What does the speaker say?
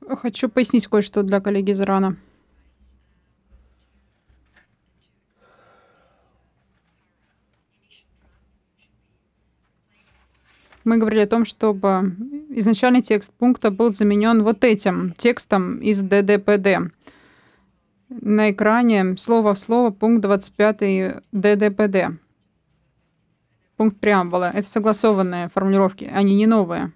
Хочу пояснить кое-что для коллеги из Ирана. Мы говорили о том, чтобы изначальный текст пункта был заменен вот этим текстом из ДДПД. На экране слово в слово пункт 25 ДДПД. Пункт преамбулы. Это согласованные формулировки, они не новые.